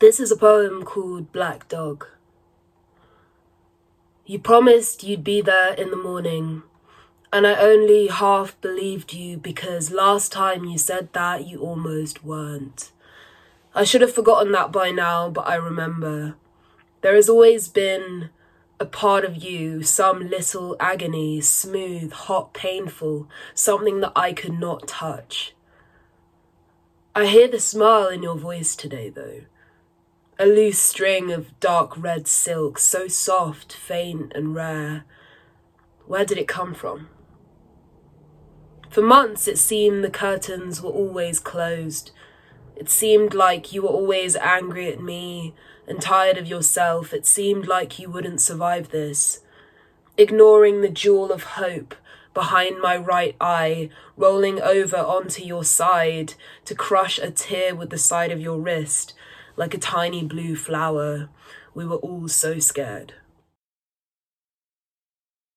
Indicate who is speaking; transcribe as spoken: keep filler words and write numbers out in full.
Speaker 1: This is a poem called Black Dog. You promised you'd be there in the morning, and I only half believed you because last time you said that you almost weren't. I should have forgotten that by now, but I remember. There has always been a part of you, some little agony, smooth, hot, painful, something that I could not touch. I hear the smile in your voice today, though. A loose string of dark red silk, so soft, faint and rare. Where did it come from? For months it seemed the curtains were always closed. It seemed like you were always angry at me and tired of yourself. It seemed like you wouldn't survive this. Ignoring the jewel of hope behind my right eye, rolling over onto your side to crush a tear with the side of your wrist, like a tiny blue flower. We were all so scared.